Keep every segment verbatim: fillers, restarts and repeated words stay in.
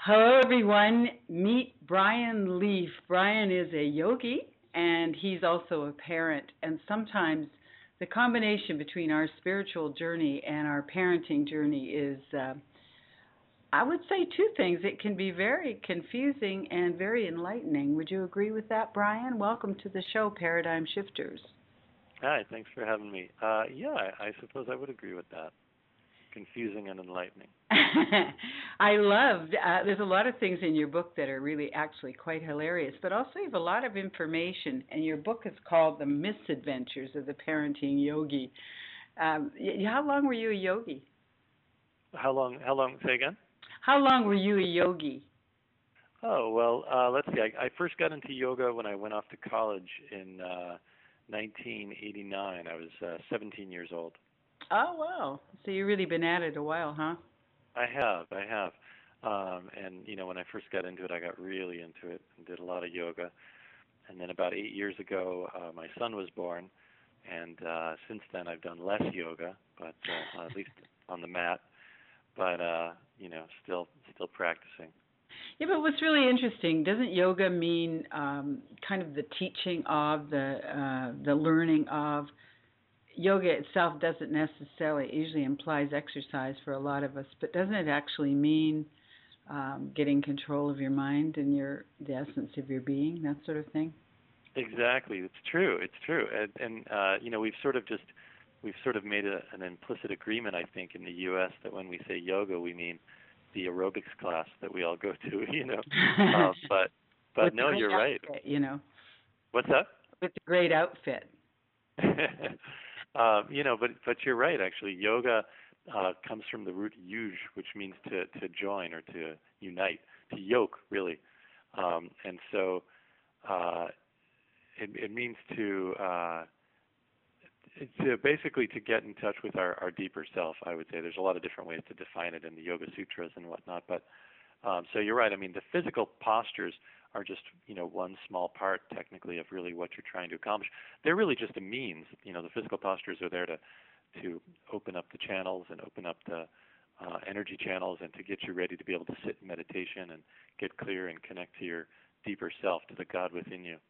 Hello, everyone. Meet Brian Leaf. Brian is a yogi and he's also a parent. And sometimes the combination between our spiritual journey and our parenting journey is, uh, I would say, two things. It can be very confusing and very enlightening. Would you agree with that, Brian? Welcome to the show, Paradigm Shifters. Hi, thanks for having me. Uh, yeah, I, I suppose I would agree with that. Confusing and enlightening. I loved, uh, there's a lot of things in your book that are really actually quite hilarious, but also you have a lot of information, and your book is called The Misadventures of the Parenting Yogi. Um, y- how long were you a yogi? How long? How long? Say again. How long were you a yogi? Oh well, uh, let's see. I, I first got into yoga when I went off to college in uh, nineteen eighty-nine. I was uh, seventeen years old. Oh, wow. So you've really been at it a while, huh? I have, I have. Um, and you know, when I first got into it, I got really into it and did a lot of yoga. And then about eight years ago, uh, my son was born, and uh, since then I've done less yoga, but uh, at least on the mat. But uh, you know, still still practicing. Yeah, but what's really interesting, doesn't yoga mean um, kind of the teaching of, the uh, the learning of? Yoga itself doesn't necessarily, it usually implies exercise for a lot of us, but doesn't it actually mean um, getting control of your mind and your the essence of your being, that sort of thing? Exactly, it's true. It's true, and, and uh, you know, we've sort of just we've sort of made a, an implicit agreement, I think, in the U S that when we say yoga, we mean the aerobics class that we all go to. You know, uh, but but With the no, great you're right. outfit, you know, What's that? with the great outfit. um, you know, but but you're right. Actually, yoga uh, comes from the root yuj, which means to to join or to unite, to yoke, really. Um, and so uh, it, it means to uh, to basically to get in touch with our, our deeper self. I would say there's a lot of different ways to define it in the Yoga Sutras and whatnot, but um, so you're right. I mean, the physical postures are just you know one small part technically of really what you're trying to accomplish. They're really just a means. You know, the physical postures are there to to open up the channels and open up the uh, energy channels and to get you ready to be able to sit in meditation and get clear and connect to your deeper self, to the God within you.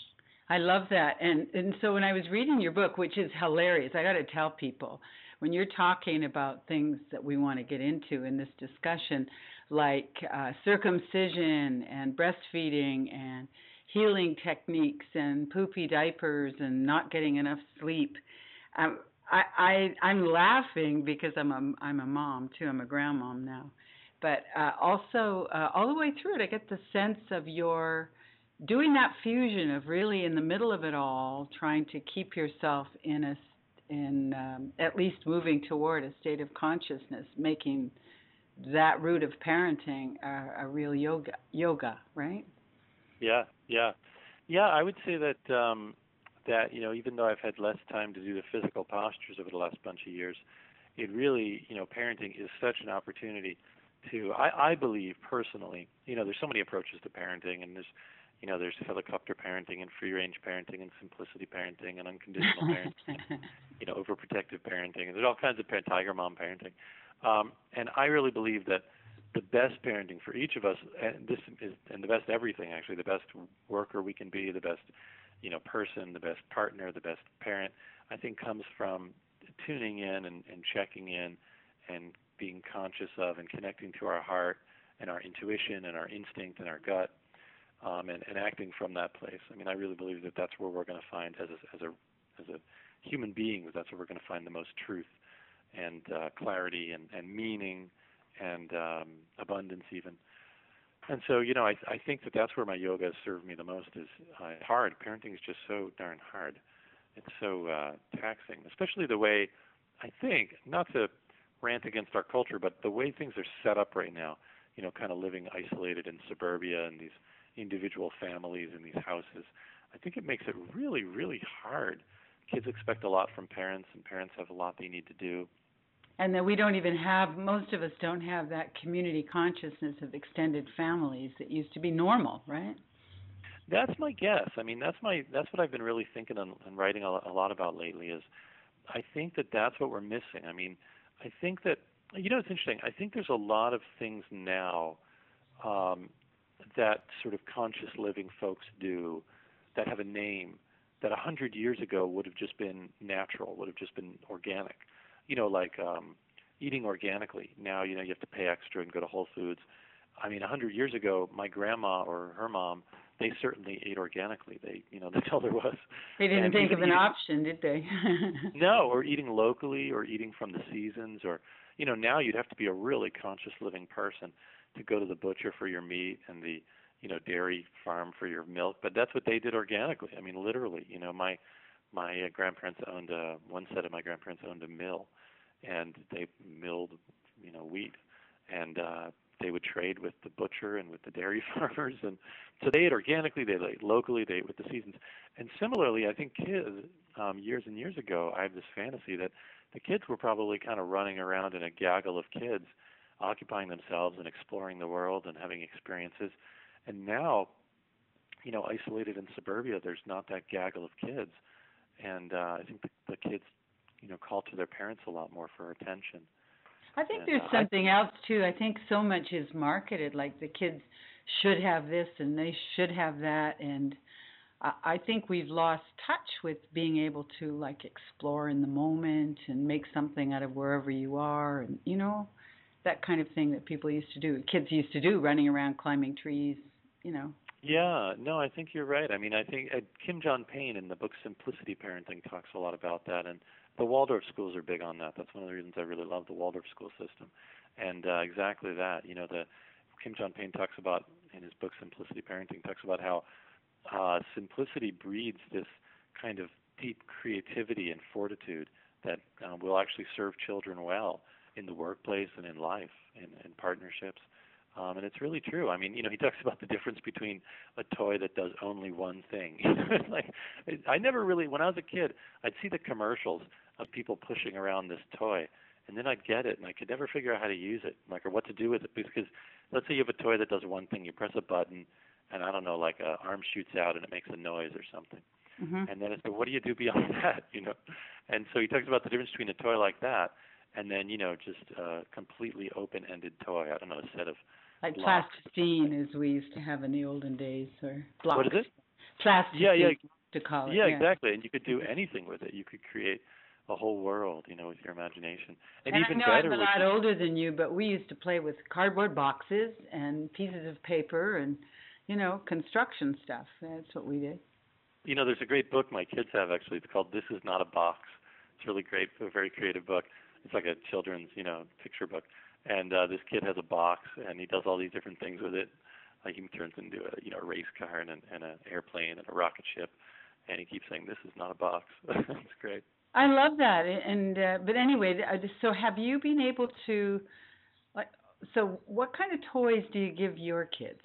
I love that. And and so when I was reading your book, which is hilarious, I got to tell people, when you're talking about things that we want to get into in this discussion, like uh, circumcision and breastfeeding and healing techniques and poopy diapers and not getting enough sleep, um, I, I I'm laughing because I'm a I'm a mom too. I'm a grandmom now, but uh, also uh, all the way through it, I get the sense of your doing that fusion of really in the middle of it all, trying to keep yourself in a in um, at least moving toward a state of consciousness, making that root of parenting a, a real yoga yoga, right? Yeah, yeah, yeah. I would say that um, that you know, even though I've had less time to do the physical postures over the last bunch of years, it really, you know, parenting is such an opportunity to. I, I believe personally, you know, there's so many approaches to parenting, and there's, you know, there's helicopter parenting and free range parenting and simplicity parenting and unconditional parenting, you know, overprotective parenting, and there's all kinds of parent, tiger mom parenting. Um, and I really believe that the best parenting for each of us, and this is, and the best everything actually, the best worker we can be, the best, you know, person, the best partner, the best parent, I think comes from tuning in and, and checking in and being conscious of and connecting to our heart and our intuition and our instinct and our gut, um, and, and acting from that place. I mean, I really believe that that's where we're going to find, as a, as a as a human beings, that's where we're going to find the most truth and uh, clarity and, and meaning and um, abundance even. And so, you know, I, I think that that's where my yoga has served me the most is uh, hard. Parenting is just so darn hard. It's so uh, taxing, especially the way, I think, not to rant against our culture, but the way things are set up right now, you know, kind of living isolated in suburbia and these individual families in these houses, I think it makes it really, really hard. Kids expect a lot from parents, and parents have a lot they need to do. And that we don't even have, most of us don't have that community consciousness of extended families that used to be normal, right? That's my guess. I mean, that's my that's what I've been really thinking and, and writing a, a lot about lately. Is I think that that's what we're missing. I mean, I think that you know it's interesting. I think there's a lot of things now um, that sort of conscious living folks do that have a name that a hundred years ago would have just been natural, would have just been organic. You know, like um, eating organically. Now, you know, you have to pay extra and go to Whole Foods. I mean, a hundred years ago, my grandma or her mom, they certainly ate organically. They, you know, that's all there was. They didn't And think of even an eating, option, did they? no, or eating locally or eating from the seasons or, you know, now you'd have to be a really conscious living person to go to the butcher for your meat and the, you know, dairy farm for your milk. But that's what they did organically. I mean, literally, you know, my, my uh, grandparents owned a, one set of my grandparents owned a mill and they milled, you know, wheat. And, uh, they would trade with the butcher and with the dairy farmers, and so they ate organically, they ate locally, they ate with the seasons. And similarly, I think kids, um, years and years ago, I have this fantasy that the kids were probably kind of running around in a gaggle of kids, occupying themselves and exploring the world and having experiences. And now, you know, isolated in suburbia, there's not that gaggle of kids, and uh, I think the, the kids, you know, call to their parents a lot more for attention. I think And, there's uh, something else too. I think so much is marketed, like the kids should have this and they should have that, and I, I think we've lost touch with being able to like explore in the moment and make something out of wherever you are, and you know, that kind of thing that people used to do, kids used to do, running around climbing trees, you know. Yeah, no, I think you're right. I mean, I think uh, Kim John Payne in the book Simplicity Parenting talks a lot about that, and the Waldorf schools are big on that. That's one of the reasons I really love the Waldorf school system. And uh, exactly that, you know, the Kim John Payne talks about in his book Simplicity Parenting talks about how uh, simplicity breeds this kind of deep creativity and fortitude that uh, will actually serve children well in the workplace and in life and in partnerships. Um, and it's really true. I mean, you know, he talks about the difference between a toy that does only one thing. Like, I never really, when I was a kid, I'd see the commercials of people pushing around this toy, and then I'd get it, and I could never figure out how to use it, like, or what to do with it. Because let's say you have a toy that does one thing, you press a button, and I don't know, like a arm shoots out and it makes a noise or something. Mm-hmm. And then it's, what do you do beyond that, you know? And so he talks about the difference between a toy like that and then, you know, just a completely open-ended toy. I don't know, a set of Like blocks. plasticine, as we used to have in the olden days, or blocks. What is it? Plasticine, Yeah, yeah, to call it. yeah, Yeah, exactly. And you could do anything with it. You could create a whole world, you know, with your imagination. And, And even I know better, I'm a with, lot older than you, but we used to play with cardboard boxes and pieces of paper and, you know, construction stuff. That's what we did. you know, there's a great book my kids have actually. It's called This Is Not a Box. It's really great, a very creative book. It's like a children's, you know, picture book. And uh, this kid has a box, and he does all these different things with it. Like he turns into a, you know, a race car and an, and an airplane and a rocket ship. And he keeps saying, "This is not a box." It's great. I love that. And uh, but anyway, uh, so have you been able to, like, so what kind of toys do you give your kids?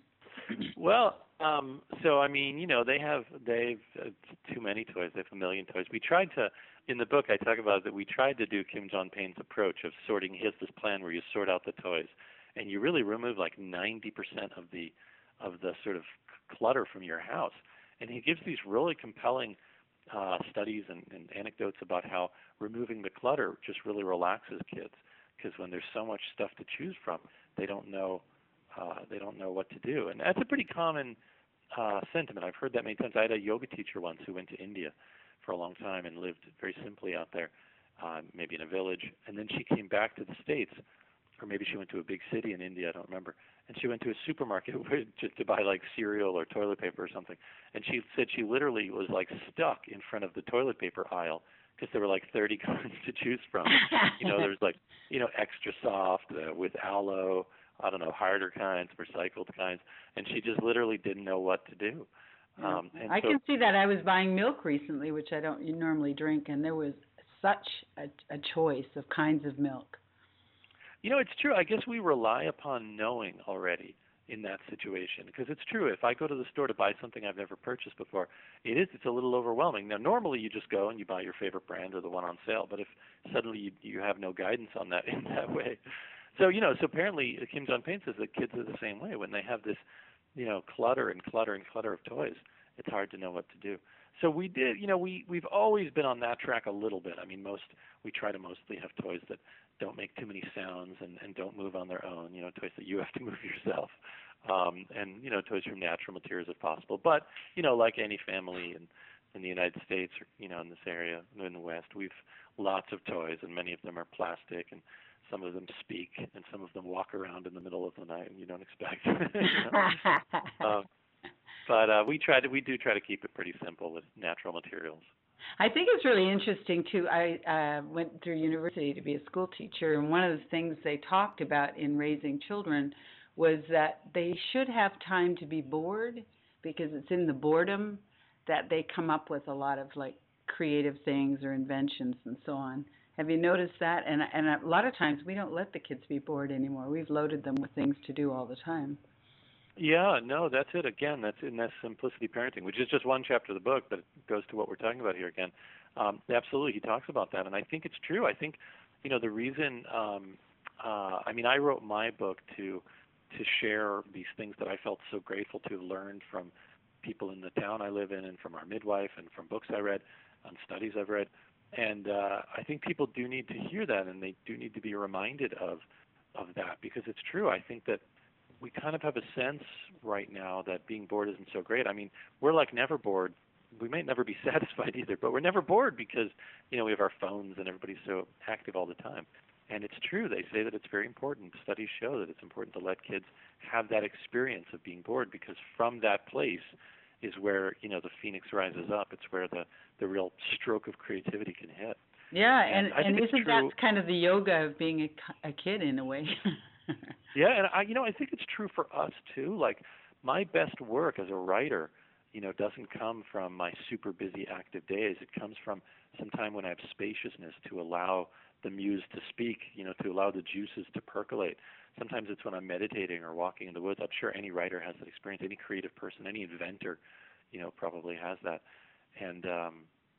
Well, um, so I mean, you know, they have they've uh, too many toys. They have a million toys. We tried to, in the book, I talk about that we tried to do Kim John Payne's approach of sorting. He has this plan where you sort out the toys, and you really remove like ninety percent of the of the sort of clutter from your house. And he gives these really compelling uh, studies and, and anecdotes about how removing the clutter just really relaxes kids, because when there's so much stuff to choose from, they don't know uh, they don't know what to do. And that's a pretty common uh, sentiment. I've heard that many times. I had a yoga teacher once who went to India for a long time and lived very simply out there, uh, maybe in a village. And then she came back to the States, or maybe she went to a big city in India, I don't remember. And she went to a supermarket just to buy like cereal or toilet paper or something. And she said she literally was like stuck in front of the toilet paper aisle because there were like thirty kinds to choose from. You know, there's like, you know, extra soft uh, with aloe, I don't know, harder kinds, recycled kinds. And she just literally didn't know what to do. Um, and I so, can see that. I was buying milk recently, which I don't normally drink, and there was such a, a choice of kinds of milk. You know, it's true. I guess we rely upon knowing already in that situation, because it's true. If I go to the store to buy something I've never purchased before, it is, it's a little overwhelming. Now, normally you just go and you buy your favorite brand or the one on sale, but if suddenly you, you have no guidance on that in that way. So, you know, so apparently Kim John Payne says that kids are the same way. When they have this, you know, clutter and clutter and clutter of toys, it's hard to know what to do. So we did, you know, we, we've always been on that track a little bit. I mean, most, we try to mostly have toys that don't make too many sounds and, and don't move on their own, you know, toys that you have to move yourself, um, and, you know, toys from natural materials if possible. But, you know, like any family in, in the United States or, you know, in this area, in the West, we've lots of toys, and many of them are plastic, and some of them speak, and some of them walk around in the middle of the night, and you don't expect. you know? um, but uh, we try to, we do try to keep it pretty simple with natural materials. I think it's really interesting too. I uh, went through university to be a school teacher, and one of the things they talked about in raising children was that they should have time to be bored, because it's in the boredom that they come up with a lot of like creative things or inventions and so on. Have you noticed that? And and a lot of times we don't let the kids be bored anymore. We've loaded them with things to do all the time. Yeah, no, that's it. Again, that's in that simplicity parenting, which is just one chapter of the book, but it goes to what we're talking about here again. Um, absolutely, he talks about that, and I think it's true. I think, you know, the reason, um, uh, I mean, I wrote my book to to share these things that I felt so grateful to have learned from people in the town I live in, and from our midwife, and from books I read, and studies I've read. And uh, I think people do need to hear that, and they do need to be reminded of of that, because it's true. I think that we kind of have a sense right now that being bored isn't so great. I mean, we're like never bored. We may never be satisfied either, but we're never bored because, you know, we have our phones and everybody's so active all the time. And it's true. They say that it's very important. Studies show that it's important to let kids have that experience of being bored, because from that place is where, you know, the phoenix rises up. It's where the, the real stroke of creativity can hit. Yeah, and, and, and isn't that kind of the yoga of being a, a kid in a way? Yeah, and I, you know, I think it's true for us too. Like, my best work as a writer, you know, doesn't come from my super busy active days. It comes from some time when I have spaciousness to allow the muse to speak, you know, to allow the juices to percolate. Sometimes it's when I'm meditating or walking in the woods. I'm sure any writer has that experience. Any creative person, any inventor, you know, probably has that. And um,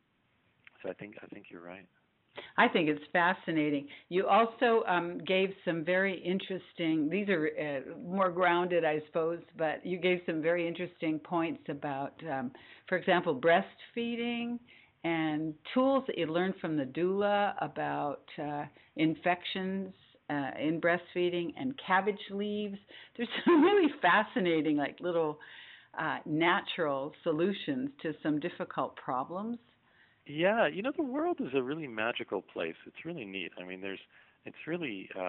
so I think I think you're right. I think it's fascinating. You also um, gave some very interesting, these are uh, more grounded, I suppose, but you gave some very interesting points about, um, for example, breastfeeding and tools that you learned from the doula about uh, infections uh, in breastfeeding and cabbage leaves. There's some really fascinating, like little uh, natural solutions to some difficult problems. Yeah, you know, the world is a really magical place. It's really neat. I mean, there's, it's really, uh,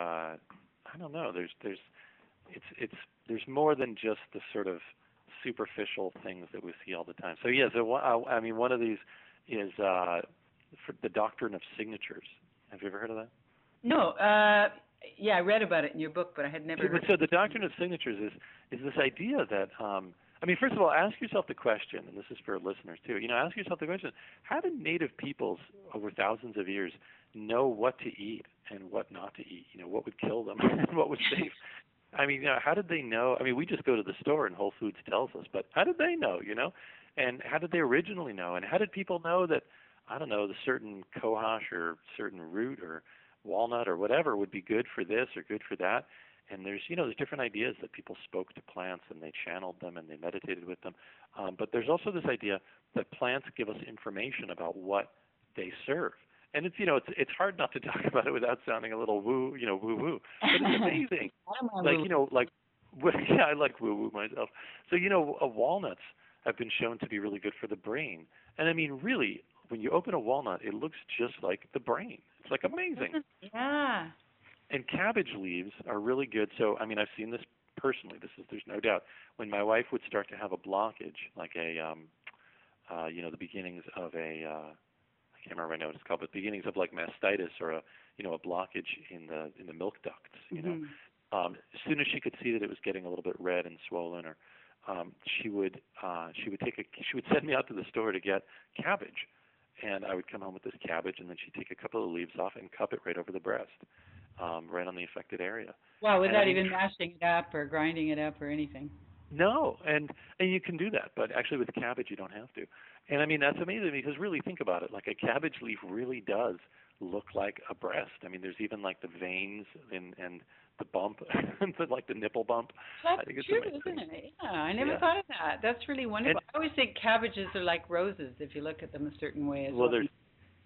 I don't know. There's, there's, it's, it's, there's more than just the sort of superficial things that we see all the time. So yeah, so I mean, one of these is uh, for the doctrine of signatures. Have you ever heard of that? No. Uh, yeah, I read about it in your book, but I had never. So, heard so the doctrine of signatures is is this idea that. Um, I mean, first of all, ask yourself the question, and this is for listeners too, you know, ask yourself the question, how did native peoples over thousands of years know what to eat and what not to eat? You know, what would kill them and what was safe? I mean, you know, how did they know? I mean, we just go to the store and Whole Foods tells us, but how did they know, you know? And how did they originally know? And how did people know that, I don't know, the certain cohosh or certain root or walnut or whatever would be good for this or good for that? And there's, you know, there's different ideas that people spoke to plants and they channeled them and they meditated with them. Um, but there's also this idea that plants give us information about what they serve. And it's, you know, it's it's hard not to talk about it without sounding a little woo, you know, woo woo. But it's amazing. Like, you know, like, yeah, I like woo woo myself. So, you know, uh, walnuts have been shown to be really good for the brain. And I mean, really, when you open a walnut, it looks just like the brain. It's like amazing. Yeah. And cabbage leaves are really good. So, I mean, I've seen this personally. This is, there's no doubt. When my wife would start to have a blockage, like a, um, uh, you know, the beginnings of a, uh, I can't remember right now what it's called, but beginnings of like mastitis or a, you know, a blockage in the in the milk ducts. You mm-hmm. know, um, as soon as she could see that it was getting a little bit red and swollen, or um, she would uh, she would take a she would send me out to the store to get cabbage, and I would come home with this cabbage, and then she'd take a couple of leaves off and cup it right over the breast. Um, right on the affected area. Wow, without and, even mashing it up or grinding it up or anything. No, and and you can do that, but actually with cabbage you don't have to. And I mean, that's amazing because really think about it. Like a cabbage leaf really does look like a breast. I mean, there's even like the veins and and the bump, like the nipple bump. That's I think it's true, amazing. isn't it? Yeah, I never yeah. thought of that. That's really wonderful. And, I always think cabbages are like roses if you look at them a certain way as well. Well, there's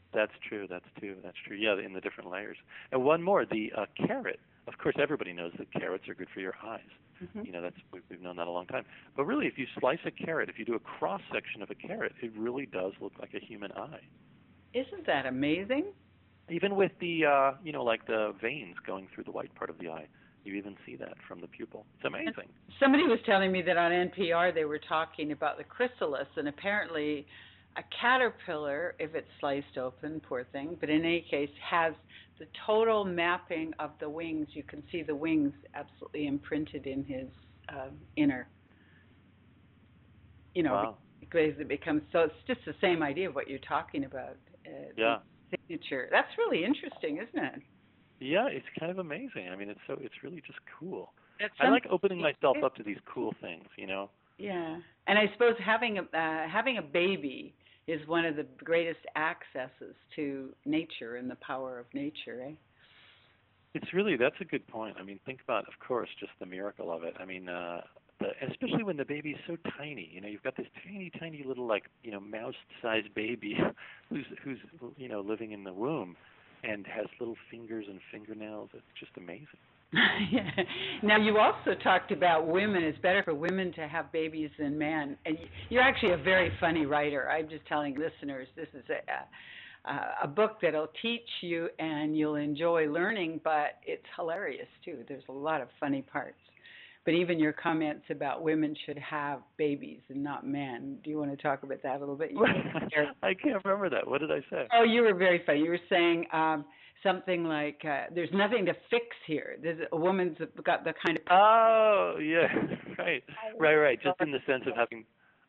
That's true. That's true. That's true. Yeah, in the different layers. And one more, the uh, carrot. Of course, everybody knows that carrots are good for your eyes. Mm-hmm. You know, that's we've, we've known that a long time. But really, if you slice a carrot, if you do a cross section of a carrot, it really does look like a human eye. Isn't that amazing? Even with the, uh, you know, like the veins going through the white part of the eye, you even see that from the pupil. It's amazing. Somebody was telling me that on N P R they were talking about the chrysalis, and apparently a caterpillar, if it's sliced open, poor thing, but in any case, has the total mapping of the wings. You can see the wings absolutely imprinted in his uh, inner, you know, Wow. because it becomes, so it's just the same idea of what you're talking about. Uh, Yeah. Signature. That's really interesting, isn't it? Yeah, it's kind of amazing. I mean, it's so it's really just cool. That's I like something- opening myself up to these cool things, you know. Yeah, and I suppose having a uh, having a baby is one of the greatest accesses to nature and the power of nature, eh? It's really that's a good point. I mean, think about, of course, just the miracle of it. I mean, uh, the, especially when the baby's so tiny. You know, you've got this tiny, tiny little like you know mouse-sized baby who's who's you know living in the womb and has little fingers and fingernails. It's just amazing. Yeah. Now, you also talked about women. It's better for women to have babies than men. And you're actually a very funny writer. I'm just telling listeners this is a, a, a book that'll teach you and you'll enjoy learning, but it's hilarious, too. There's a lot of funny parts. But even your comments about women should have babies and not men. Do you want to talk about that a little bit? I can't remember that. What did I say? Oh, you were very funny. You were saying um, something like, uh, there's nothing to fix here. There's a woman's got the kind of... Oh, yeah, right, right, right. Just in the sense of having...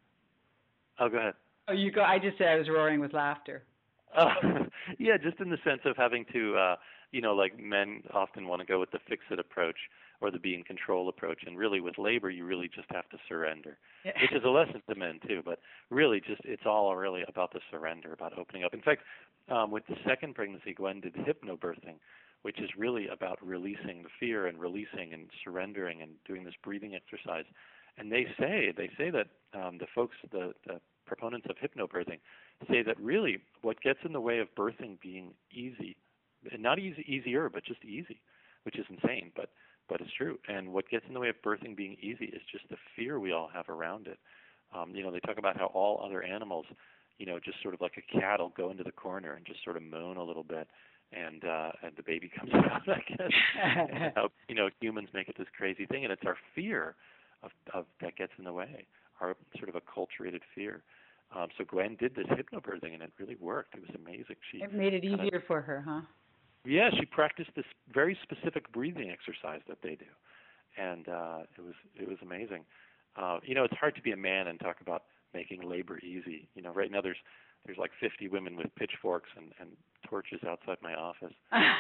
Oh, go ahead. Oh, you go. I just said I was roaring with laughter. Uh, yeah, just in the sense of having to, uh, you know, like men often want to go with the fix-it approach or the be-in-control approach, and really with labor, you really just have to surrender, Yeah. which is a lesson to men too, but really just it's all really about the surrender, about opening up. In fact, um, with the second pregnancy, Gwen did hypnobirthing, which is really about releasing the fear and releasing and surrendering and doing this breathing exercise. And they say, they say that um, the folks, the, the proponents of hypnobirthing, say that really what gets in the way of birthing being easy, and not easy, easier, but just easy, which is insane, but but it's true. And what gets in the way of birthing being easy is just the fear we all have around it. Um, you know, they talk about how all other animals, you know, just sort of like a cat will go into the corner and just sort of moan a little bit, and uh, and the baby comes out, I guess. And how, you know, humans make it this crazy thing, and it's our fear of, of that gets in the way, our sort of acculturated fear. Um, so Gwen did this hypnobirthing, and it really worked. It was amazing. She It made it kinda, easier for her, huh? Yeah, she practiced this very specific breathing exercise that they do, and uh, it was it was amazing. Uh, you know, it's hard to be a man and talk about making labor easy. You know, right now there's there's like fifty women with pitchforks and, and torches outside my office.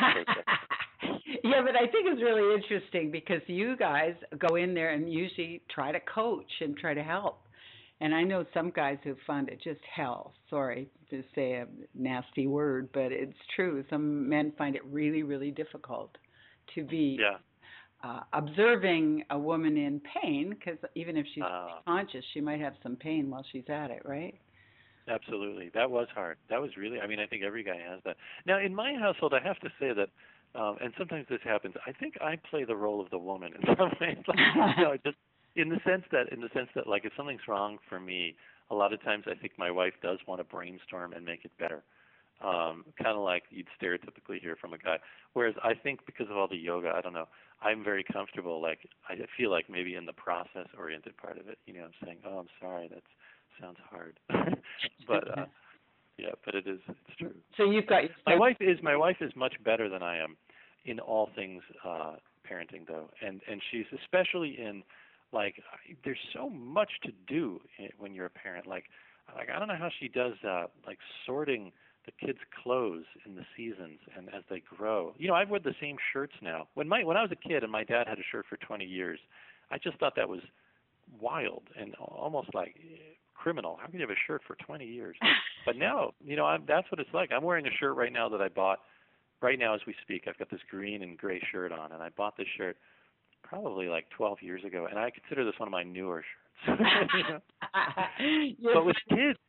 Yeah, but I think it's really interesting because you guys go in there and usually try to coach and try to help. And I know some guys who found it just hell. Sorry to say a nasty word, but it's true. Some men find it really, really difficult to be Yeah. uh, observing a woman in pain, because even if she's Uh, conscious, she might have some pain while she's at it, right? Absolutely. That was hard. That was really, I mean, I think every guy has that. Now, in my household, I have to say that, um, and sometimes this happens, I think I play the role of the woman in some ways. Like, you know, just in the sense that, in the sense that, like, if something's wrong for me, a lot of times I think my wife does want to brainstorm and make it better. Um, kind of like you'd stereotypically hear from a guy. Whereas I think because of all the yoga, I don't know, I'm very comfortable, like, I feel like maybe in the process-oriented part of it, you know, I'm saying, oh, I'm sorry, that's sounds hard. But, uh, yeah, but it is, it's true. So you've got your My wife is, my wife is much better than I am in all things, uh, parenting though. And, and she's especially in, like, there's so much to do when you're a parent. Like, like I don't know how she does, uh, like sorting the kids' clothes in the seasons and as they grow. You know, I've worn the same shirts now. When my, when I was a kid and my dad had a shirt for twenty years, I just thought that was wild and almost like criminal. How can you have a shirt for twenty years? But now, you know, I'm, that's what it's like. I'm wearing a shirt right now that I bought right now as we speak. I've got this green and gray shirt on, and I bought this shirt probably like twelve years ago, and I consider this one of my newer shirts. You know? But with kids,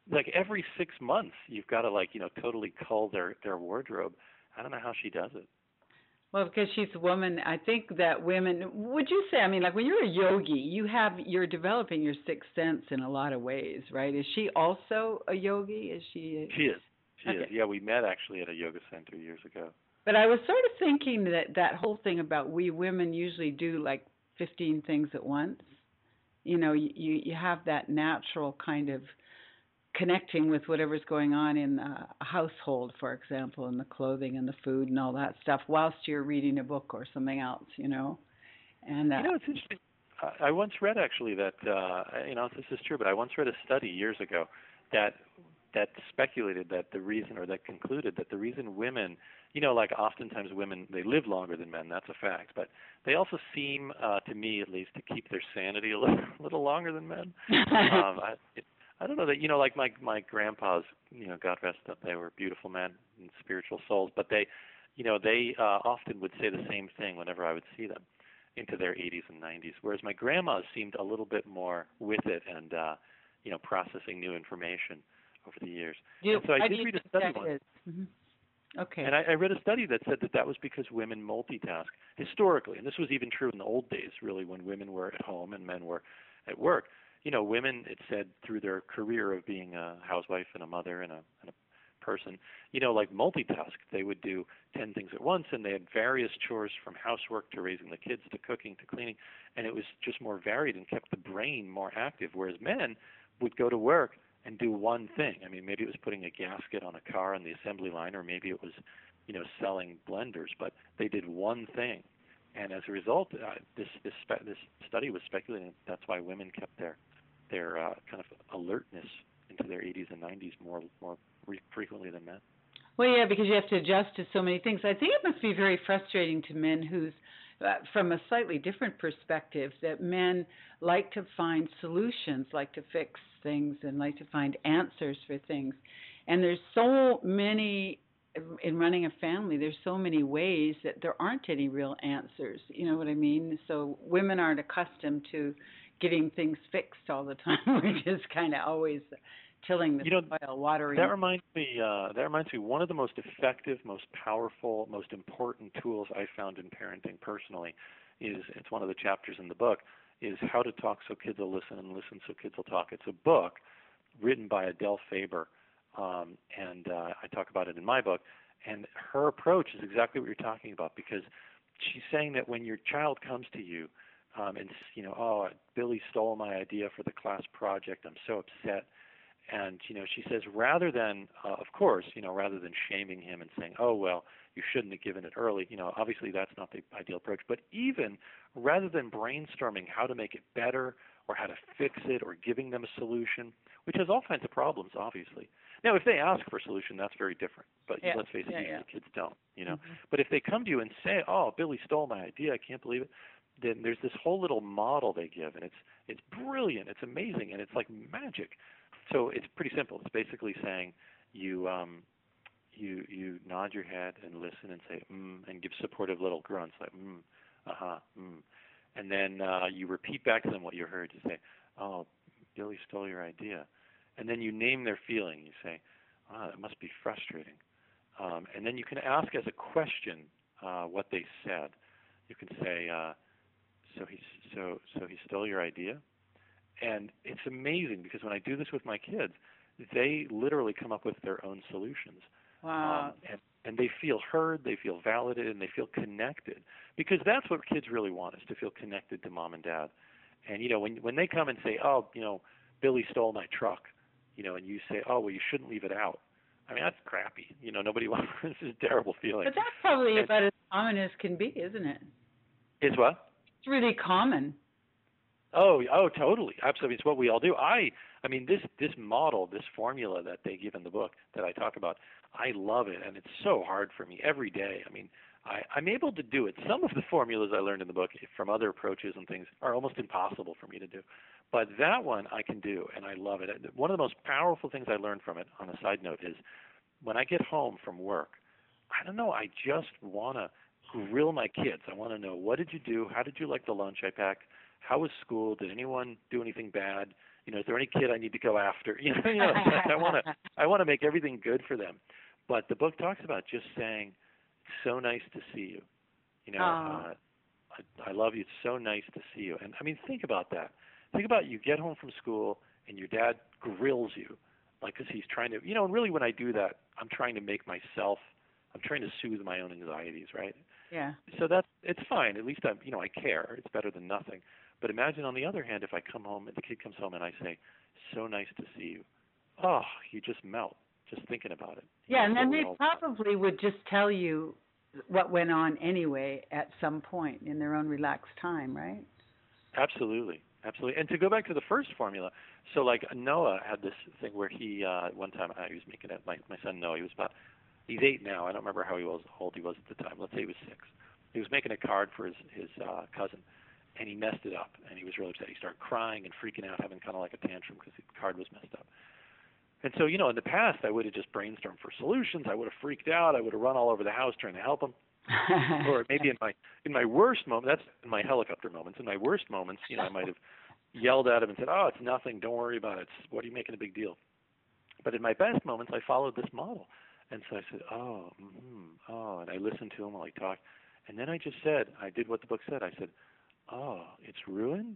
like every six months you've got to like you know totally cull their their wardrobe. I don't know how she does it. Well, because she's a woman, I think that women, would you say, I mean, like when you're a yogi, you have, you're developing your sixth sense in a lot of ways, right? Is she also a yogi? Is she? She is. She Okay. is. Yeah, we met actually at a yoga center years ago. But I was sort of thinking that that whole thing about we women usually do like fifteen things at once. You know, you, you have that natural kind of connecting with whatever's going on in a household, for example, and the clothing and the food and all that stuff, whilst you're reading a book or something else, you know. And uh, You know, it's interesting. I I once read actually that uh, you know this is true, but I once read a study years ago that that speculated that the reason, or that concluded that the reason women, you know, like oftentimes women, they live longer than men. That's a fact, but they also seem, uh, to me at least, to keep their sanity a little, a little longer than men. um, I, it, I don't know that you know, like my my grandpas, you know, God rest them, they were beautiful men and spiritual souls, but they, you know, they uh, often would say the same thing whenever I would see them, into their eighties and nineties. Whereas my grandmas seemed a little bit more with it and, uh, you know, processing new information over the years. do you, And so I why did do you read a think study that once. is? Mhm. Okay. And I, I read a study that said that that was because women multitask historically, and this was even true in the old days, really, when women were at home and men were at work. You know, women, it said, through their career of being a housewife and a mother and a, and a person, you know, like multitask. They would do ten things at once, and they had various chores from housework to raising the kids to cooking to cleaning, and it was just more varied and kept the brain more active, whereas men would go to work and do one thing. I mean, maybe it was putting a gasket on a car on the assembly line, or maybe it was, you know, selling blenders, but they did one thing. And as a result, uh, this this spe- this study was speculating that's why women kept their their uh, kind of alertness into their eighties and nineties more more re- frequently than men. Well, yeah, because you have to adjust to so many things. I think it must be very frustrating to men who's, uh, from a slightly different perspective, that men like to find solutions, like to fix things, and like to find answers for things. And there's so many, in running a family, there's so many ways that there aren't any real answers. You know what I mean? So women aren't accustomed to getting things fixed all the time. We're just kind of always tilling the You know, soil, watering. that reminds me. Uh, that reminds me. One of the most effective, most powerful, most important tools I found in parenting personally is, it's one of the chapters in the book, is How to Talk So Kids Will Listen and Listen So Kids Will Talk. It's a book written by Adele Faber, um, and uh, I talk about it in my book. And her approach is exactly what you're talking about, because she's saying that when your child comes to you um, and, you know, oh, Billy stole my idea for the class project, I'm so upset. And, you know, she says, rather than, uh, of course, you know, rather than shaming him and saying, oh, well, you shouldn't have given it early, you know, obviously that's not the ideal approach. But even rather than brainstorming how to make it better or how to fix it or giving them a solution, which has all kinds of problems, obviously. Now, if they ask for a solution, that's very different. But Yeah, let's face it, yeah, usually yeah. kids don't, you know. Mhm. But if they come to you and say, oh, Billy stole my idea, I can't believe it, then there's this whole little model they give, and it's it's brilliant, it's amazing, and it's like magic. So it's pretty simple. It's basically saying you um, you you nod your head and listen and say mm, and give supportive little grunts like mm, uh-huh, mm. And then uh, you repeat back to them what you heard. You say, oh, Billy stole your idea. And then you name their feeling. You say, ah, that must be frustrating. Um, and then you can ask as a question uh, what they said. You can say, uh, so he so so he stole your idea? And it's amazing because when I do this with my kids, they literally come up with their own solutions. Wow. Um, and, and they feel heard, they feel validated, and they feel connected. Because that's what kids really want, is to feel connected to mom and dad. And, you know, when when they come and say, oh, you know, Billy stole my truck, you know, and you say, oh, well, you shouldn't leave it out. I mean, that's crappy. You know, nobody wants, this is a terrible feeling. But that's probably And, about as common as can be, isn't it? is what? It's really common. Oh, oh, totally, absolutely. It's what we all do. I, I mean, this this model, this formula that they give in the book that I talk about, I love it, and it's so hard for me every day. I mean, I, I'm able to do it. Some of the formulas I learned in the book from other approaches and things are almost impossible for me to do, but that one I can do, and I love it. One of the most powerful things I learned from it, on a side note, is when I get home from work, I don't know, I just want to grill my kids. I want to know, what did you do? How did you like the lunch I packed? how was school? Did anyone do anything bad? You know, is there any kid I need to go after? You know, you know, it's like I want to I want to make everything good for them. But the book talks about just saying, "It's so nice to see you." You know, uh, I, I love you. It's so nice to see you. And I mean, think about that. Think about you get home from school and your dad grills you, like, because he's trying to, you know, and really when I do that, I'm trying to make myself, I'm trying to soothe my own anxieties, right? Yeah. So that's, it's fine. At least I'm, you know, I care. It's better than nothing. But imagine on the other hand, if I come home and the kid comes home and I say, "So nice to see you." Oh, you just melt just thinking about it. Yeah, and then So they all- probably would just tell you what went on anyway at some point in their own relaxed time, right? Absolutely, absolutely. And to go back to the first formula, so like Noah had this thing where he uh, one time I was making it. My my son Noah, he was about he's eight now. I don't remember how he was how old he was at the time. Let's say he was six. He was making a card for his his uh, cousin, and he messed it up, and he was really upset. He started crying and freaking out, having kind of like a tantrum because the card was messed up. And so, you know, in the past, I would have just brainstormed for solutions. I would have freaked out. I would have run all over the house trying to help him. Or maybe in my in my worst moment, that's in my helicopter moments. In my worst moments, you know, I might have yelled at him and said, "Oh, it's nothing. Don't worry about it. It's, what are you making a big deal?" But in my best moments, I followed this model. And so I said, "Oh, mm-hmm, oh," and I listened to him while he talked. And then I just said, I did what the book said. I said, "Oh, it's ruined."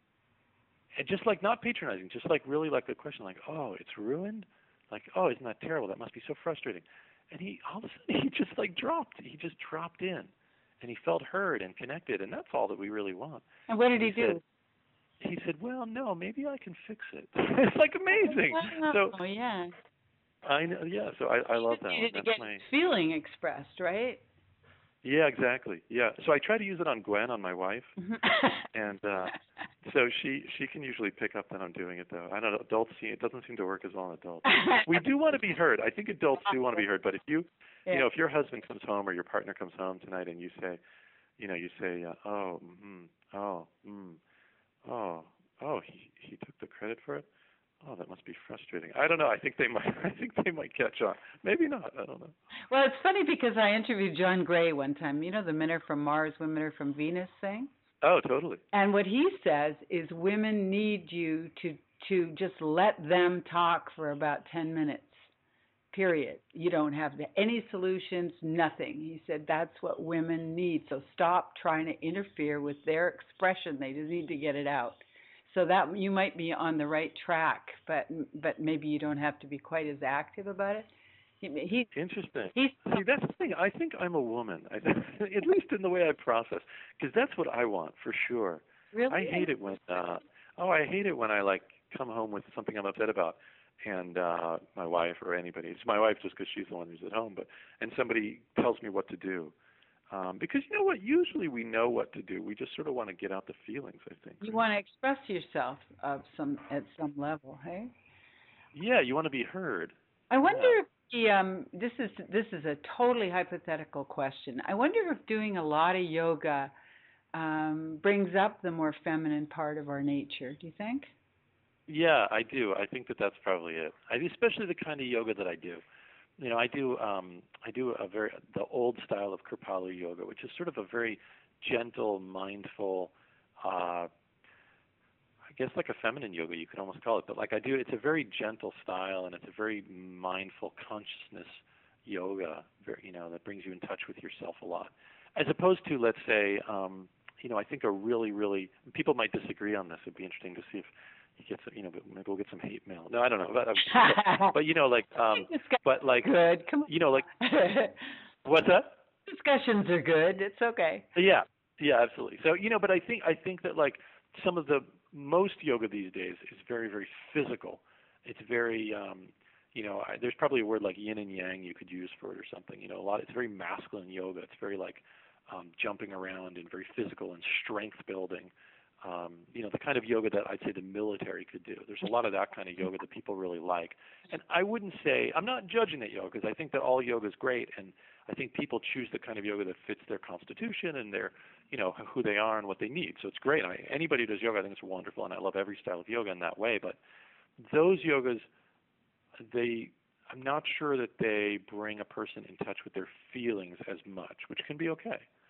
And just like not patronizing, just like really like the question, like, "Oh, it's ruined," like, "Oh, isn't that terrible? That must be so frustrating." And he all of a sudden he just like dropped. He just dropped in, and he felt heard and connected, and that's all that we really want. And what did And he, he do? Said, he said, "Well, no, maybe I can fix it." It's like amazing. So Oh, yeah. I know, yeah. So I I love You that one. needed to That's get my his feeling expressed, right? yeah, exactly. Yeah. So I try to use it on Gwen, on my wife. And uh, so she she can usually pick up that I'm doing it though. I don't know. Adults see it doesn't seem to work as well in adults. We do want to be heard. I think adults do want to be heard. But if you Yeah. you know if your husband comes home or your partner comes home tonight and you say, you know, you say, uh, oh, mm, oh, mm, oh, oh, he he took the credit for it. Oh, that must be frustrating. I don't know. I think they might. I think they might catch on. Maybe not. I don't know. Well, it's funny because I interviewed John Gray one time. You know, the men are from Mars, women are from Venus thing. Oh, totally. And what he says is women need you to to just let them talk for about ten minutes. Period. You don't have the, any solutions, nothing. He said that's what women need. So stop trying to interfere with their expression. They just need to get it out. So that you might be on the right track, but but maybe you don't have to be quite as active about it. He, he Interesting. he's See, that's the thing. I think I'm a woman, I, at least in the way I process, because that's what I want for sure. really. I hate it when, uh, oh, I hate it when I like come home with something I'm upset about, and uh, my wife or anybody. It's my wife just because she's the one who's at home, but and somebody tells me what to do. Um, because you know what? Usually we know what to do. We just sort of want to get out the feelings, I think. You right? want to express yourself of some at some level, hey? Yeah, you want to be heard. I wonder Yeah. if the, um, this is this is a totally hypothetical question. I wonder if doing a lot of yoga um, brings up the more feminine part of our nature. Do you think? Yeah, I do. I think that that's probably it. I, especially the kind of yoga that I do. You know, I do um, I do a very the old style of Kripalu yoga, which is sort of a very gentle, mindful, uh, I guess like a feminine yoga you could almost call it. But like I do, it's a very gentle style, and it's a very mindful consciousness yoga. Very, you know, that brings you in touch with yourself a lot, as opposed to, let's say, um, you know, I think a really, really people might disagree on this. It'd be interesting to see if you get some, you know, maybe we'll get some hate mail. No, I don't know. But, but, but you know, like, um, but like, Good. Come on. you know, like, what's that? Discussions are good. It's okay. Yeah, yeah, absolutely. So you know, but I think I think that like some of the most yoga these days is very, very physical. It's very, um, you know, I, there's probably a word like yin and yang you could use for it or something. You know, a lot. It's very masculine yoga. It's very like um, jumping around and very physical and strength building. Um, you know, the kind of yoga that I'd say the military could do. There's a lot of that kind of yoga that people really like. And I wouldn't say, I'm not judging that yoga because I think that all yoga is great. And I think people choose the kind of yoga that fits their constitution and their, you know, who they are and what they need. So it's great. I, anybody who does yoga, I think it's wonderful. And I love every style of yoga in that way. But those yogas, they, I'm not sure that they bring a person in touch with their feelings as much, which can be okay.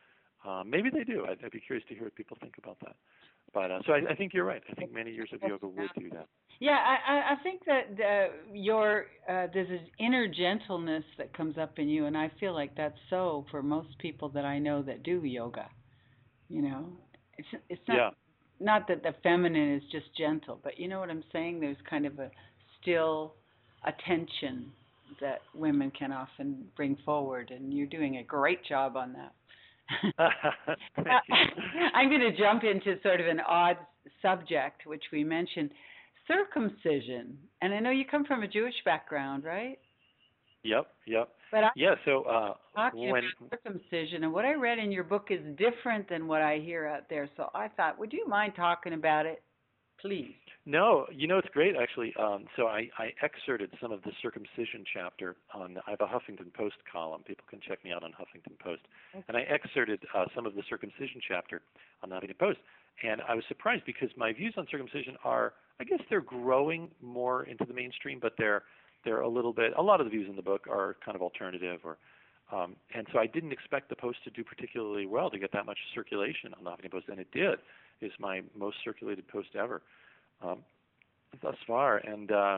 Um, maybe they do. I'd, I'd be curious to hear what people think about that. But uh, so I, I think you're right. I think many years of yoga would do that. Yeah, I, I I think that uh, your uh, there's this inner gentleness that comes up in you, and I feel like that's so for most people that I know that do yoga. You know, it's it's not Yeah. not that the feminine is just gentle, but you know what I'm saying? There's kind of a still attention that women can often bring forward, and you're doing a great job on that. Thank Uh, you. I'm going to jump into sort of an odd subject, which we mentioned, circumcision. And I know you come from a Jewish background, right? Yep. Yep. But I'm Yeah. So uh, talking when about circumcision, and what I read in your book is different than what I hear out there. So I thought, would you mind talking about it, please? No, you know, it's great actually. Um, so I, I excerpted some of the circumcision chapter on. I have a Huffington Post column. People can check me out on Huffington Post, and I excerpted uh, some of the circumcision chapter on the Huffington Post. And I was surprised because my views on circumcision are, I guess, they're growing more into the mainstream, but they're they're a little bit. A lot of the views in the book are kind of alternative, or um, and so I didn't expect the Post to do particularly well to get that much circulation on the Huffington Post, and it did. It's my most circulated post ever. Um, thus far, and uh,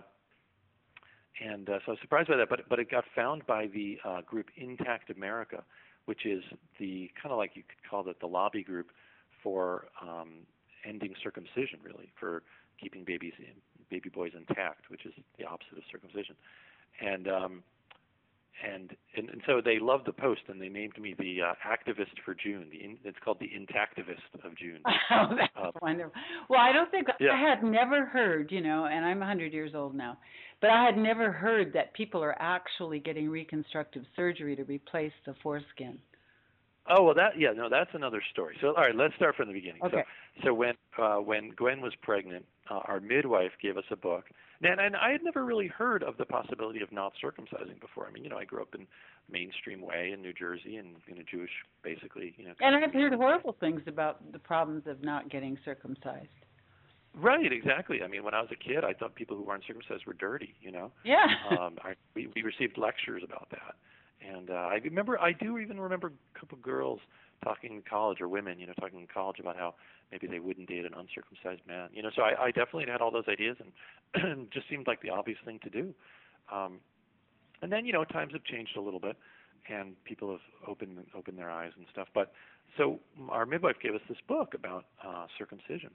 and uh, so I was surprised by that. But but it got found by the uh, group Intact America, which is the kind of like you could call it the lobby group for um, ending circumcision, really, for keeping babies in, baby boys intact, which is the opposite of circumcision. And um, and, and and so they loved the post, and they named me the uh, activist for June. The in, it's called the Intactivist of June. Oh, that's uh, wonderful. Well, I don't think yeah. I had never heard, you know, and I'm one hundred years old now, but I had never heard that people are actually getting reconstructive surgery to replace the foreskin. Oh well, that yeah, no, that's another story. So all right, let's start from the beginning. Okay. So so when uh, when Gwen was pregnant, uh, our midwife gave us a book, and, and I had never really heard of the possibility of not circumcising before. I mean, you know, I grew up in mainstream way in New Jersey, and you know, Jewish, basically, you know. And I've heard horrible things about the problems of not getting circumcised. Right, exactly. I mean, when I was a kid, I thought people who weren't circumcised were dirty. You know. Yeah. um, I, we we received lectures about that. And uh, I remember, I do even remember a couple of girls talking in college, or women, you know, talking in college about how maybe they wouldn't date an uncircumcised man. You know, so I, I definitely had all those ideas, and it just seemed like the obvious thing to do. Um, and then, you know, times have changed a little bit, and people have opened opened their eyes and stuff. But so our midwife gave us this book about uh, circumcision,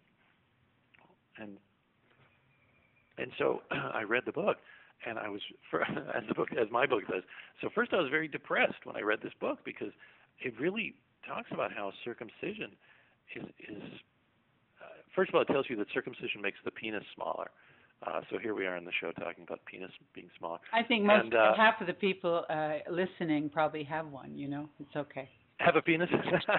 and and so I read the book. And I was, for, as the book, as my book says. So first, I was very depressed when I read this book because it really talks about how circumcision is. is uh, first of all, it tells you that circumcision makes the penis smaller. Uh, so here we are in the show talking about penis being smaller. I think most and, uh, half of the people uh, listening probably have one. You know, it's okay. Have a penis.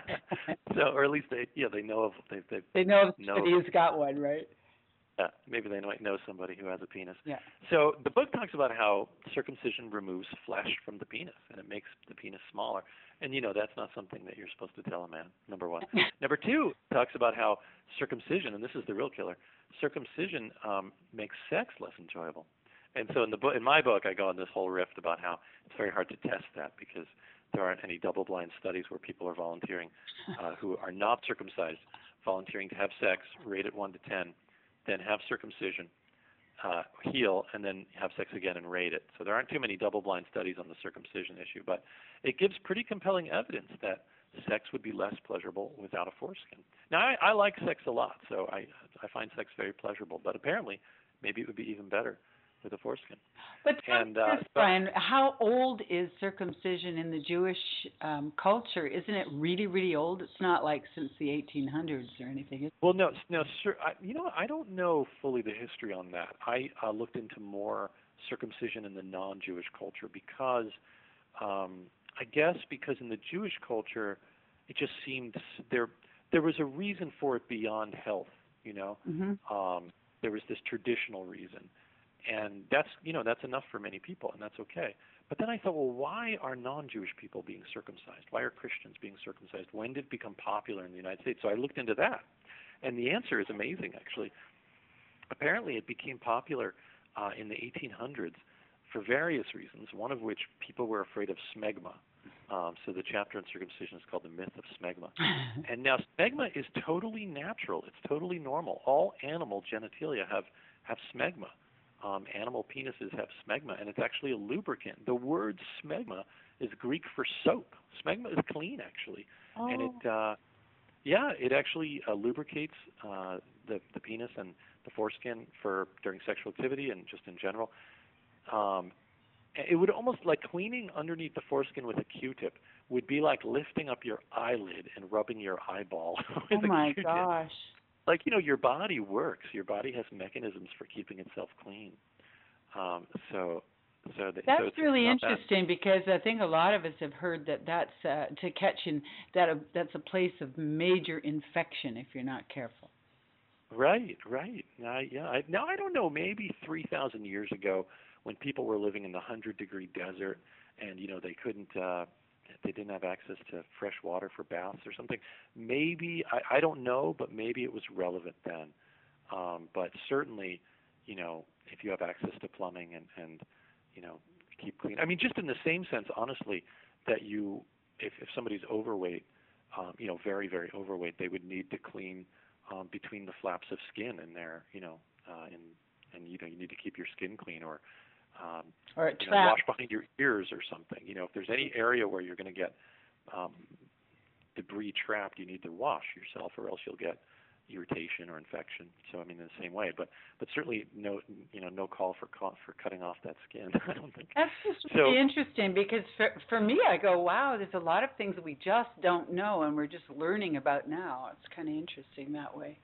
So, or at least they, yeah, they know of they they, They know know somebody who's got one, right? Uh, maybe they might know somebody who has a penis. Yeah. So the book talks about how circumcision removes flesh from the penis, and it makes the penis smaller. And, you know, that's not something that you're supposed to tell a man, number one. Number two talks about how circumcision, and this is the real killer, circumcision um, makes sex less enjoyable. And so in the book, in my book, I go on this whole rift about how it's very hard to test that because there aren't any double-blind studies where people are volunteering uh, who are not circumcised, volunteering to have sex, rated one to ten, then have circumcision, uh, heal, and then have sex again and rate it. So there aren't too many double-blind studies on the circumcision issue, but it gives pretty compelling evidence that sex would be less pleasurable without a foreskin. Now, I, I like sex a lot, so I, I find sex very pleasurable, but apparently maybe it would be even better with a foreskin. But and, tell uh, me this, Brian, how old is circumcision in the Jewish um, culture? Isn't it really, really old? It's not like since the eighteen hundreds or anything. Is it? Well, no, no, sir. I, you know, I don't know fully the history on that. I uh, looked into more circumcision in the non-Jewish culture because, um, I guess, because in the Jewish culture, it just seemed there there was a reason for it beyond health. You know, Mm-hmm. um, there was this traditional reason. And that's, you know, that's enough for many people, and that's okay. But then I thought, well, why are non-Jewish people being circumcised? Why are Christians being circumcised? When did it become popular in the United States? So I looked into that. And the answer is amazing, actually. Apparently it became popular uh, in the eighteen hundreds for various reasons, one of which people were afraid of smegma. Um, so the chapter on circumcision is called The Myth of Smegma. And now smegma is totally natural. It's totally normal. All animal genitalia have, have smegma. Um, animal penises have smegma, and it's actually a lubricant. The word smegma is Greek for soap. Smegma is clean, actually. Oh. And it, uh, yeah, it actually uh, lubricates uh, the, the penis and the foreskin for during sexual activity and just in general. Um, it would almost like cleaning underneath the foreskin with a Q-tip would be like lifting up your eyelid and rubbing your eyeball with Oh a my Q-tip. gosh. Like, you know, your body works. Your body has mechanisms for keeping itself clean. Um, so, so, the, That's so it's really not interesting because I think a lot of us have heard that that's uh, to catch in that a, that's a place of major infection if you're not careful. That, right, right. Now, yeah. I, now I don't know. Maybe three thousand years ago, when people were living in the hundred-degree desert, and you know they couldn't. Uh, they didn't have access to fresh water for baths or something. Maybe, I, I don't know, but maybe it was relevant then. Um, but certainly, you know, if you have access to plumbing and, and, you know, keep clean. I mean, just in the same sense, honestly, that you, if, if somebody's overweight, um, you know, very, very overweight, they would need to clean um, between the flaps of skin in there, you know, uh, and, and, you know, you need to keep your skin clean or, Um, Or it you know, wash behind your ears or something. You know, if there's any area where you're going to get um, debris trapped, you need to wash yourself, or else you'll get irritation or infection. So I mean, in the same way, but but certainly no, you know, no call for ca- for cutting off that skin. I don't think. That's just So- really interesting because for for me, I go, wow, there's a lot of things that we just don't know and we're just learning about now. It's kind of interesting that way.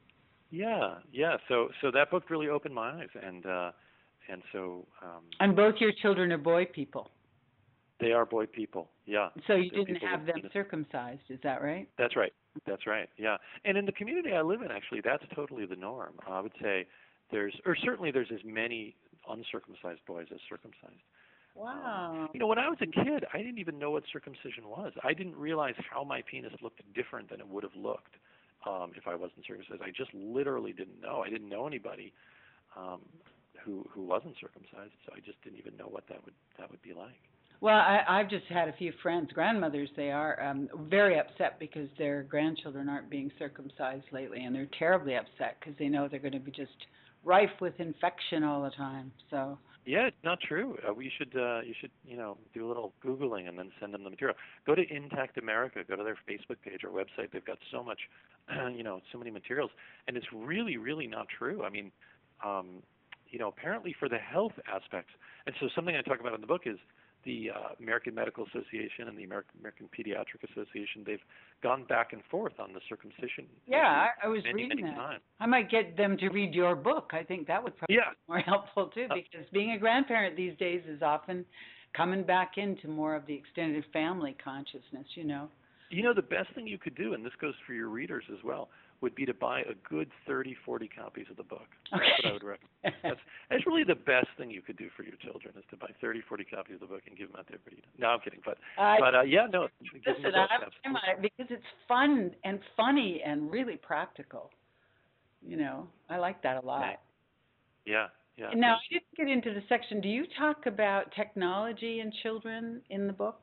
Yeah, yeah. So so that book really opened my eyes, and uh, and so um, And both your children are boy people, they are boy people. Yeah. so you They're didn't people have with them penis. circumcised. Is that right? That's right. That's right. Yeah. And in the community I live in, actually, that's totally the norm. I would say there's, or certainly there's as many uncircumcised boys as circumcised. Wow. Um, you know, when I was a kid, I didn't even know what circumcision was. I didn't realize how my penis looked different than it would have looked um, if I wasn't circumcised. I just literally didn't know. I didn't know anybody um, who who wasn't circumcised, so I just didn't even know what that would that would be like. Well, I, I've just had a few friends, grandmothers, they are um, very upset because their grandchildren aren't being circumcised lately, and they're terribly upset because they know they're going to be just rife with infection all the time. So. Yeah, it's not true. Uh, we should, uh, you should, you know, do a little Googling and then send them the material. Go to Intact America, go to their Facebook page or website. They've got so much, you know, so many materials, and it's really, really not true. I mean, um, you know, apparently for the health aspects, and so something I talk about in the book is the uh, American Medical Association and the American, American Pediatric Association. They've gone back and forth on the circumcision. Yeah, I, I was many, reading many that. times. I might get them to read your book. I think that would probably Yeah. be more helpful too, Uh, because being a grandparent these days is often coming back into more of the extended family consciousness, you know. You know, the best thing you could do, and this goes for your readers as well, would be to buy a good thirty, forty copies of the book. That's Okay. what I would recommend. That's, that's really the best thing you could do for your children is to buy thirty, forty copies of the book and give them out to everybody. No, I'm kidding. But, I, but uh, yeah, no, give them the listen, book. I have time on it because it's fun and funny and really practical. You know, I like that a lot. Yeah, yeah. And now, I didn't get into the section. Do you talk about technology and children in the book?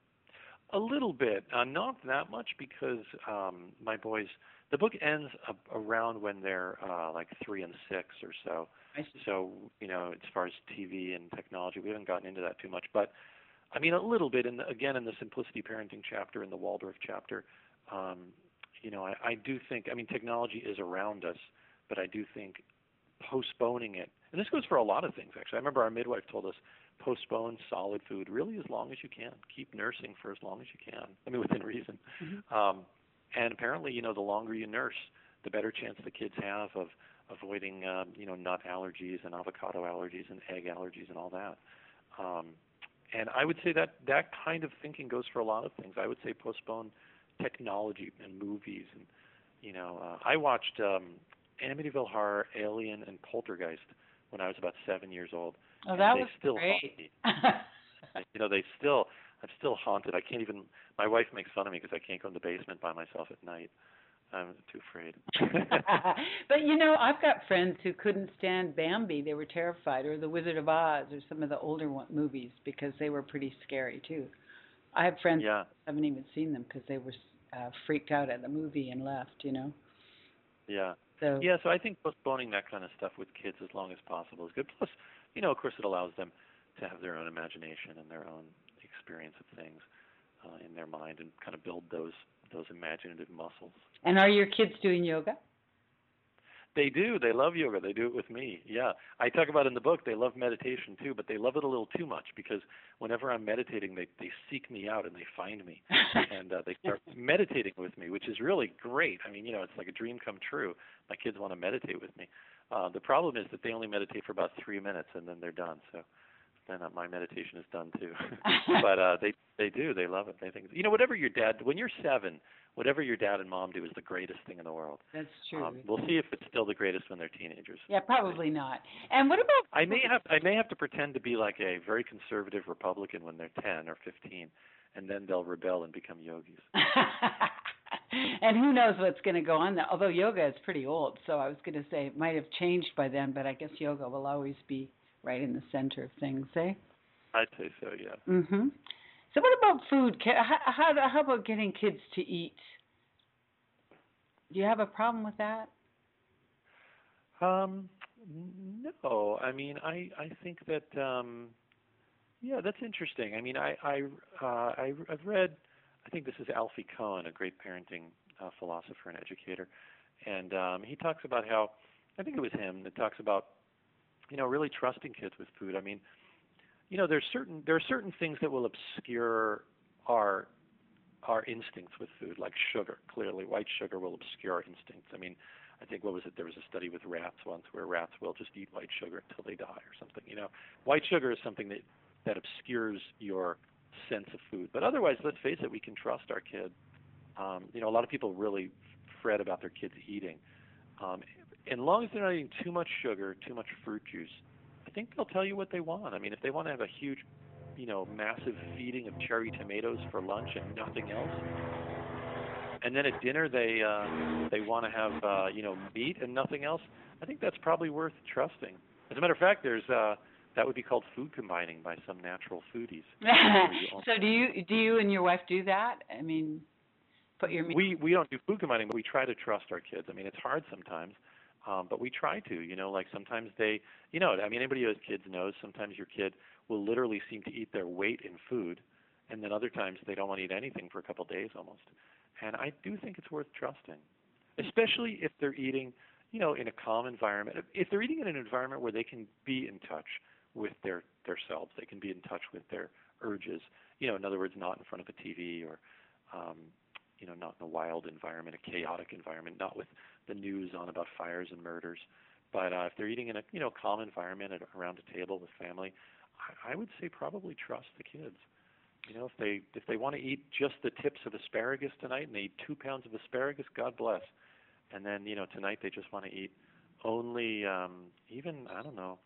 A little bit, uh, not that much because um, my boys, the book ends up around when they're uh, like three and six or so. I see. So, you know, as far as T V and technology, we haven't gotten into that too much. But, I mean, a little bit, in the, again, in the Simplicity Parenting chapter, in the Waldorf chapter, um, you know, I, I do think, I mean, technology is around us, but I do think postponing it, and this goes for a lot of things, actually. I remember our midwife told us, postpone solid food really as long as you can. Keep nursing for as long as you can. I mean, within reason. Mm-hmm. Um, and apparently, you know, the longer you nurse, the better chance the kids have of avoiding, um, you know, nut allergies and avocado allergies and egg allergies and all that. Um, and I would say that that kind of thinking goes for a lot of things. I would say postpone technology and movies. And, you know, uh, I watched um, Amityville Horror, Alien, and Poltergeist when I was about seven years old. Oh, And that they was still great. haunt me. You know, they still, I'm still haunted. I can't even, my wife makes fun of me because I can't go in the basement by myself at night. I'm too afraid. But, you know, I've got friends who couldn't stand Bambi. They were terrified, or The Wizard of Oz, or some of the older one, movies, because they were pretty scary, too. I have friends Yeah. who haven't even seen them because they were uh, freaked out at the movie and left, you know. Yeah. So, Yeah, so I think postponing that kind of stuff with kids as long as possible is good. Plus, you know, of course, it allows them to have their own imagination and their own experience of things uh, in their mind and kind of build those those imaginative muscles. and are your kids doing yoga? They do. They love yoga. They do it with me. Yeah. I talk about in the book they love meditation too, but they love it a little too much because whenever I'm meditating, they they seek me out and they find me, and uh, they start meditating with me, which is really great. I mean, you know, it's like a dream come true. My kids want to meditate with me. Uh, the problem is that they only meditate for about three minutes and then they're done. So then uh, my meditation is done too. but uh, they they do. They love it. They think, you know, whatever your dad, when you're seven, whatever your dad and mom do is the greatest thing in the world. That's true. Um, we'll see if it's still the greatest when they're teenagers. Yeah, probably not. And what about I may have I may have to pretend to be like a very conservative Republican when they're ten or fifteen, and then they'll rebel and become yogis. And who knows what's going to go on there? Although yoga is pretty old, so I was going to say it might have changed by then, but I guess yoga will always be right in the center of things, eh? I'd say so, yeah. Mhm. So what about food? Ca- How, how how about getting kids to eat? Do you have a problem with that? Um, no, I mean, I I think that um, yeah, that's interesting. I mean, I I uh, I I've read. I think this is Alfie Kohn, a great parenting uh, philosopher and educator, and um, he talks about how I think it was him that talks about you know really trusting kids with food. I mean, you know, there's certain there are certain things that will obscure our our instincts with food, like sugar. Clearly, white sugar will obscure our instincts. I mean, I think what was it? There was a study with rats once where rats will just eat white sugar until they die or something. You know, white sugar is something that that obscures your sense of food. But otherwise, let's face it, we can trust our kids. Um, you know, a lot of people really fret about their kids eating. Um, as long as they're not eating too much sugar, too much fruit juice, I think they'll tell you what they want. I mean, if they want to have a huge, you know, massive feeding of cherry tomatoes for lunch and nothing else, and then at dinner they uh, they want to have uh, you know meat and nothing else, I think that's probably worth trusting. As a matter of fact, there's uh, that would be called food combining by some natural foodies. So do you do you and your wife do that? I mean, put your meat. We we don't do food combining, but we try to trust our kids. I mean, it's hard sometimes, um, but we try to. You know, like sometimes they, you know, I mean, anybody who has kids knows sometimes your kid will literally seem to eat their weight in food, and then other times they don't want to eat anything for a couple of days almost. And I do think it's worth trusting, especially if they're eating, you know, in a calm environment. If they're eating in an environment where they can be in touch with their their selves, they can be in touch with their urges. You know, in other words, not in front of a T V or, um, you know, not in a wild environment, a chaotic environment, not with the news on about fires and murders. But uh, if they're eating in a you know calm environment at, around a table with family, I, I would say probably trust the kids. You know, if they if they want to eat just the tips of asparagus tonight and they eat two pounds of asparagus, God bless. And then you know tonight they just want to eat only um, even I don't know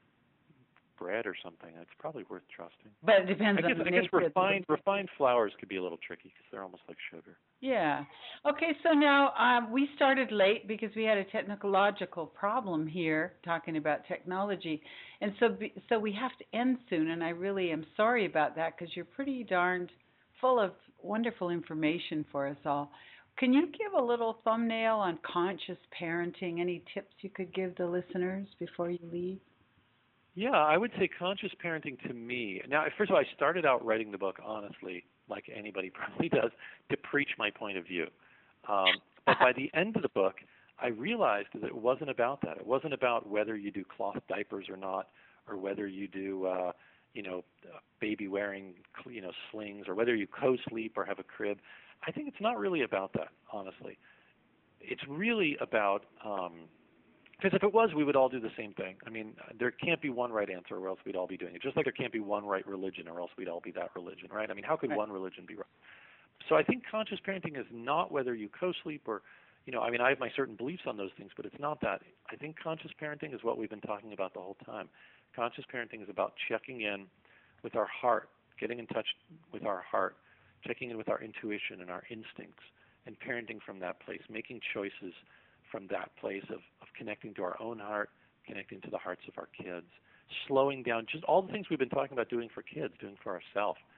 bread or something. It's probably worth trusting. But it depends I guess, on the I guess nature of the- refined refined flours could be a little tricky because they're almost like sugar. Yeah. Okay, so now um, we started late because we had a technological problem here talking about technology. And so be, so we have to end soon, and I really am sorry about that because you're pretty darned full of wonderful information for us all. Can you give a little thumbnail on conscious parenting? Any tips you could give the listeners before you leave? Yeah, I would say conscious parenting to me. Now, first of all, I started out writing the book, honestly, like anybody probably does, to preach my point of view. Um, but by the end of the book, I realized that it wasn't about that. It wasn't about whether you do cloth diapers or not, or whether you do, uh, you know, baby wearing, you know, slings, or whether you co-sleep or have a crib. I think it's not really about that, honestly. It's really about um, because if it was, we would all do the same thing. I mean, there can't be one right answer or else we'd all be doing it. Just like there can't be one right religion or else we'd all be that religion, right? I mean, how could Right. one religion be right? So I think conscious parenting is not whether you co-sleep or, you know, I mean, I have my certain beliefs on those things, but it's not that. I think conscious parenting is what we've been talking about the whole time. Conscious parenting is about checking in with our heart, getting in touch with our heart, checking in with our intuition and our instincts, and parenting from that place, making choices from that place of, of connecting to our own heart, connecting to the hearts of our kids, slowing down, just all the things we've been talking about doing for kids, doing for ourselves.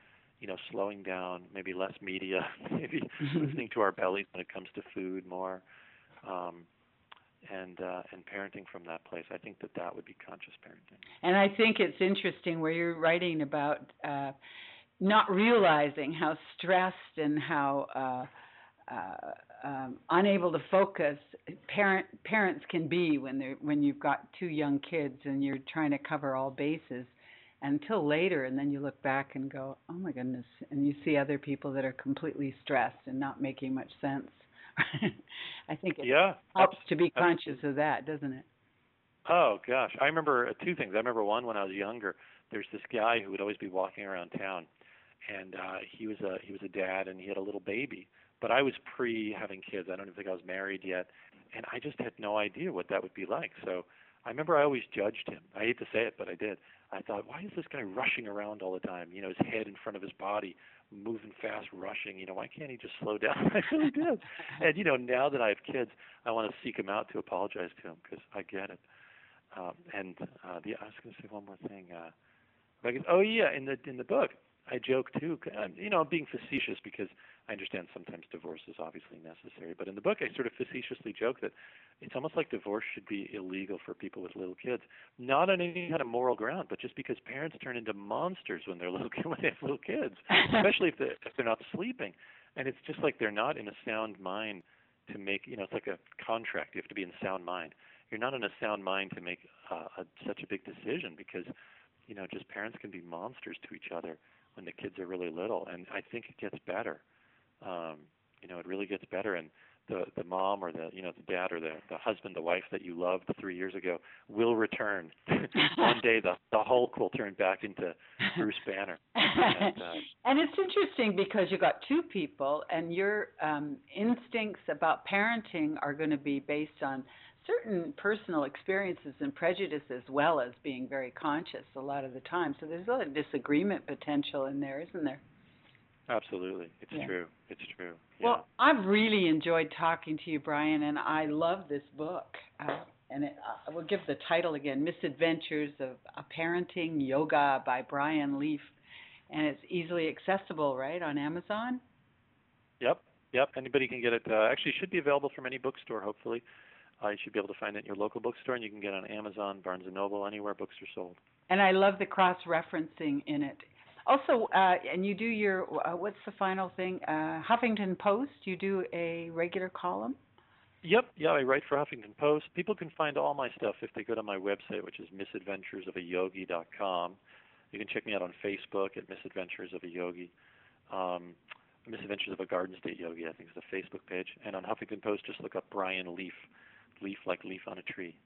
you know, slowing down, maybe less media, maybe listening to our bellies when it comes to food more, um, and uh, and parenting from that place. I think that that would be conscious parenting. And I think it's interesting where you're writing about uh, not realizing how stressed and how uh, uh, um, unable to focus parent parents can be when they're when you've got two young kids and you're trying to cover all bases until later, and then you look back and go, oh my goodness, and you see other people that are completely stressed and not making much sense. I think it yeah, helps to be absolutely. conscious of that, doesn't it? Oh gosh, I remember uh, two things. I remember one when I was younger. There's this guy who would always be walking around town, and uh, he was a he was a dad, and he had a little baby. But I was pre having kids. I don't even think I was married yet, and I just had no idea what that would be like. So I remember I always judged him. I hate to say it, but I did. I thought, why is this guy rushing around all the time? You know, his head in front of his body, moving fast, rushing. You know, why can't he just slow down? I really did. And you know, now that I have kids, I want to seek him out to apologize to him because I get it. Um, and uh, the I was going to say one more thing. Uh, if I could, oh yeah, in the in the book, I joke too. uh, You know, I'm being facetious because I understand sometimes divorce is obviously necessary. But in the book, I sort of facetiously joke that it's almost like divorce should be illegal for people with little kids, not on any kind of moral ground, but just because parents turn into monsters when they're little when they have little kids, especially if they're, if they're not sleeping. And it's just like they're not in a sound mind to make. You know, it's like a contract. You have to be in sound mind. You're not in a sound mind to make uh, a, such a big decision because, you know, just parents can be monsters to each other when the kids are really little. And I think it gets better. Um, you know, it really gets better. And the the mom or the, you know, the dad or the, the husband, the wife that you loved three years ago will return. One day the, the Hulk will turn back into Bruce Banner. And, uh, and it's interesting because you got two people and your um, instincts about parenting are going to be based on certain personal experiences and prejudice as well as being very conscious a lot of the time. So there's a lot of disagreement potential in there, isn't there? Absolutely. It's yeah. true. It's true. Yeah. Well, I've really enjoyed talking to you, Brian, and I love this book. Uh, and it, uh, we'll give the title again, Misadventures of uh, Parenting Yoga by Brian Leaf. And it's easily accessible, right, on Amazon? Yep. Yep. Anybody can get it. Uh, actually, it should be available from any bookstore, hopefully. Uh, you should be able to find it in your local bookstore, and you can get it on Amazon, Barnes and Noble, anywhere books are sold. And I love the cross-referencing in it. Also, uh, and you do your, uh, what's the final thing, uh, Huffington Post, you do a regular column? Yep, yeah, I write for Huffington Post. People can find all my stuff if they go to my website, which is misadventures of a yogi dot com. You can check me out on Facebook at Misadventures of a Yogi. Um, Misadventures of a Garden State Yogi, I think is the Facebook page. And on Huffington Post, just look up Brian Leaf. Leaf like leaf on a tree.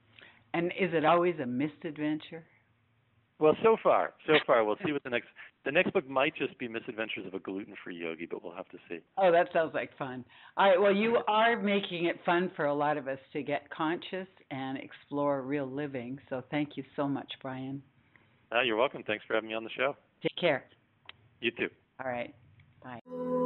And is it always a misadventure? Well, so far, so far, we'll see what the next, the next book might just be Misadventures of a Gluten-Free Yogi, but we'll have to see. Oh, that sounds like fun. All right, well, you are making it fun for a lot of us to get conscious and explore real living, so thank you so much, Brian. Uh, you're welcome. Thanks for having me on the show. Take care. You too. All right, bye.